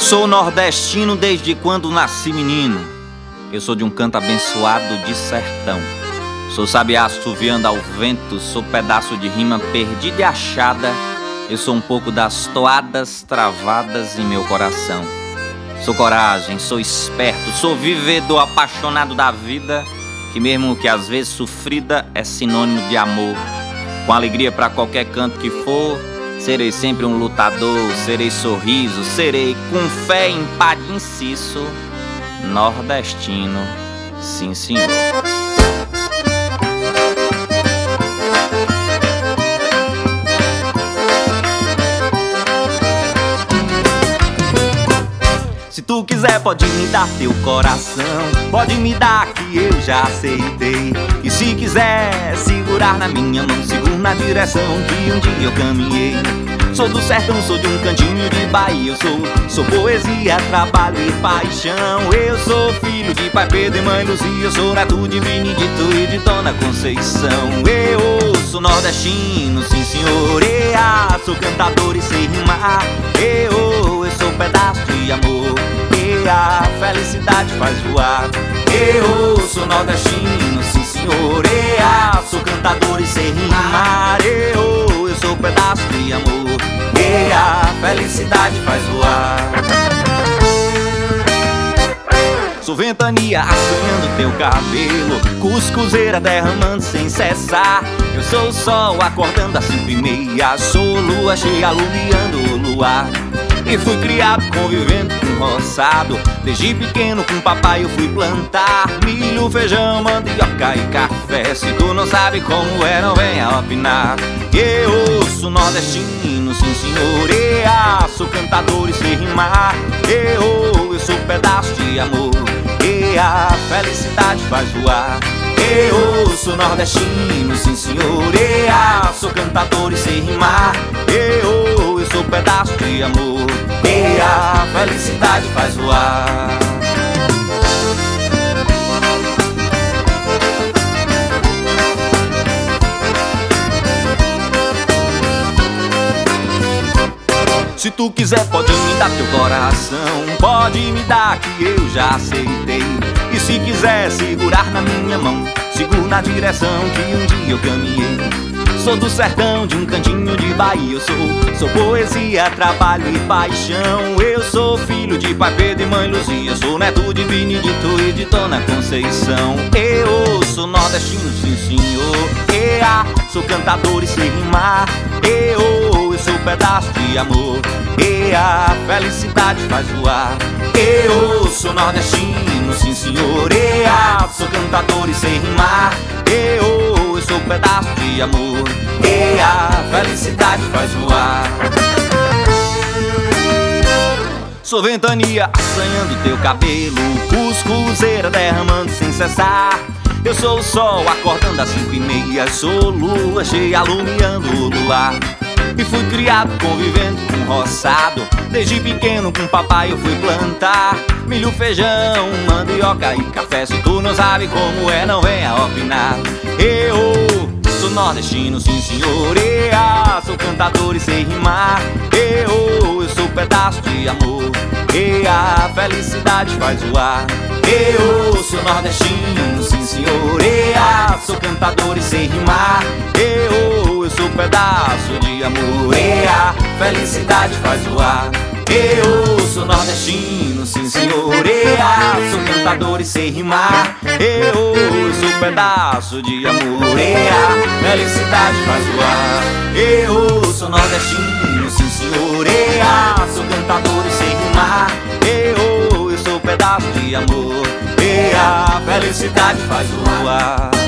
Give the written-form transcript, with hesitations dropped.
Sou nordestino desde quando nasci menino. Eu sou de um canto abençoado de sertão. Sou sabiá assoviando ao vento. Sou pedaço de rima perdida e achada. Eu sou um pouco das toadas travadas em meu coração. Sou coragem, sou esperto, sou vivedor apaixonado da vida, que mesmo que às vezes sofrida é sinônimo de amor. Com alegria pra qualquer canto que for, serei sempre um lutador, serei sorriso, serei com fé, empate e inciso, nordestino, sim senhor. Se tu quiser pode me dar teu coração, pode me dar que eu já aceitei. E se quiser segurar na minha mão, segura na direção que um dia eu caminhei. Sou do sertão, sou de um cantinho de Bahia. Eu sou poesia, trabalho e paixão. Eu sou filho de pai Pedro e mãe Luzia. Sou neto de Benedito e de Dona Conceição. Eu sou nordestino, sim senhor. Sou cantador e sei rimar. Eu sou pedaço de amor. A felicidade faz voar. Eu sou nordestino, sim senhor. Sou cantador e sei rimar. Eu sou pedaço de amor. A felicidade faz voar. Sou ventania assanhando teu cabelo, cuscuzeira derramando sem cessar. Eu sou o sol acordando às 5:30. Sou lua cheia alumiando o luar. E fui criado convivendo com roçado. Desde pequeno com papai eu fui plantar milho, feijão, mandioca e café. Se tu não sabe como é, não venha opinar. Eu sou nordestino, sim senhor. Sou cantador e sei rimar. Eu sou pedaço de amor. A felicidade faz voar. Eu sou nordestino, sim senhor. Sou cantador e sei rimar. Eu sou pedaço de amor. A felicidade faz voar. Se tu quiser pode me dar teu coração, pode me dar que eu já aceitei. E se quiser segurar na minha mão, segura na direção que um dia eu caminhei. Sou do sertão, de um cantinho de Bahia. Eu sou poesia, trabalho e paixão. Eu sou filho de pai Pedro e mãe Luzia. Sou neto de Benedito e de Dona Conceição. Eu sou nordestino, sim senhor. Sou cantador e sei rimar. Eu sou pedaço de amor. A felicidade faz voar. Eu sou nordestino, sim senhor. Sou cantador e sei rimar. Eu sou pedaço de amor. A felicidade faz voar. Sou ventania assanhando teu cabelo, cuscuzeira derramando sem cessar. Eu sou o sol acordando às 5:30. Sou lua cheia alumiando o luar. E fui criado convivendo com roçado. Desde pequeno com papai eu fui plantar milho, feijão, mandioca e café. Se tu não sabe como é, não venha opinar. Eu sou nordestino, sim senhor. Sou cantador e sei rimar. Eu sou pedaço de amor. A felicidade faz voar. Eu sou nordestino, sim senhor. Sou cantador e sei rimar. Eu sou pedaço de amor. A felicidade faz voar. Eu sou nordestino, sim senhor. Sou cantador e sei rimar. Eu sou pedaço de amor. A felicidade faz voar. Eu sou nordestino, sim senhor. Sou cantador e sei rimar. Eu sou pedaço de amor. A felicidade faz voar.